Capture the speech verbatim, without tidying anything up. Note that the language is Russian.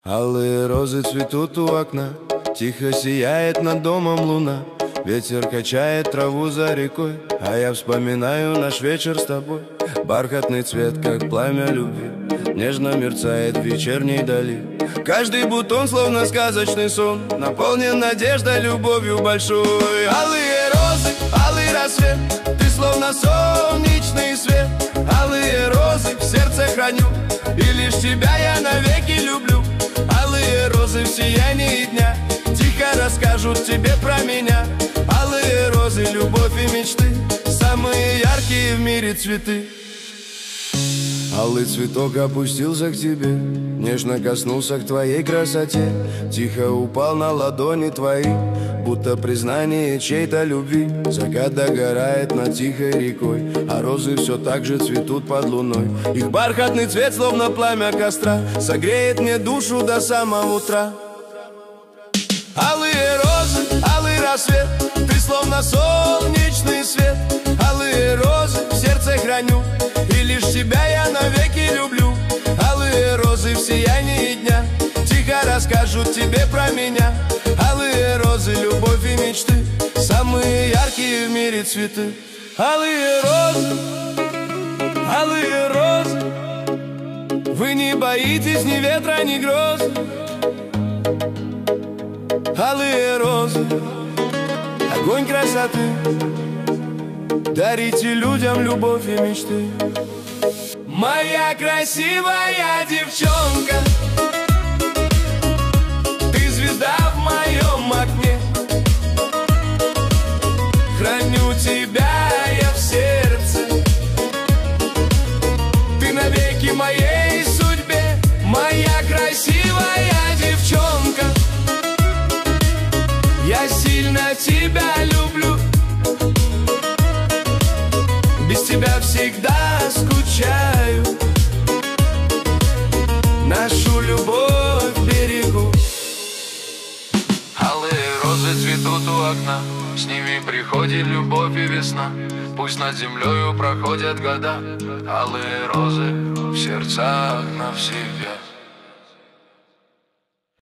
Алые розы цветут у окна, тихо сияет над домом луна. Ветер качает траву за рекой, а я вспоминаю наш вечер с тобой. Бархатный цвет, как пламя любви, нежно мерцает в вечерней дали. Каждый бутон, словно сказочный сон, наполнен надеждой, любовью большой. Алые розы, алый рассвет, ты словно солнечный свет. Алые розы в сердце храню, и лишь тебя я навеки люблю. Алые розы в сиянии дня тихо расскажут тебе про меня. Алые розы, любовь и мечты, самые яркие в мире цветы. Алый цветок опустился к тебе, нежно коснулся к твоей красоте. Тихо упал на ладони твои, будто признание чьей-то любви. Закат догорает над тихой рекой, а розы все так же цветут под луной. Их бархатный цвет, словно пламя костра, согреет мне душу до самого утра. Алые розы, алый рассвет, ты словно солнечный свет. Алые розы в сердце храню, и лишь тебя я навеки люблю. Алые розы в сиянии дня тихо расскажут тебе про меня. Алые розы, любовь и мечты, самые яркие в мире цветы. Алые розы, алые розы, вы не боитесь ни ветра, ни гроз. Алые розы, огонь красоты, дарите людям любовь и мечты. Моя красивая девчонка, ты звезда в моем окне. Храню тебя я в сердце, ты навеки моей судьбе. Моя красивая девчонка, я сильно тебя люблю, без тебя всегда скучаю. Нашу любовь берегу. Алые розы цветут у окна, с ними приходит любовь и весна. Пусть над землею проходят года, алые розы в сердцах навсегда.